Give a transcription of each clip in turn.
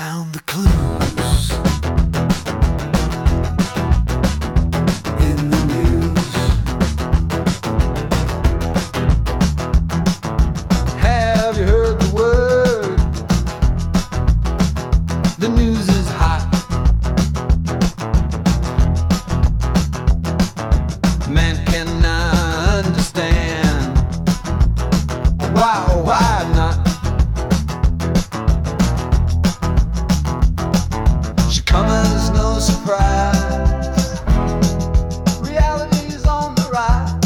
found the clues in the news. Have you heard the word? The news is hot. Man cannot understand why not? Should come as no surprise. Reality's on the rise.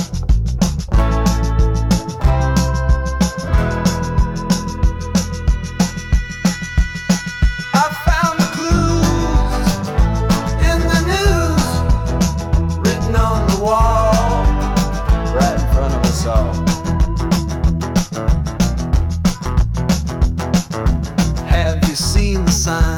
I found the clues in the news, written on the wall, right in front of us all. Have you seen the sign?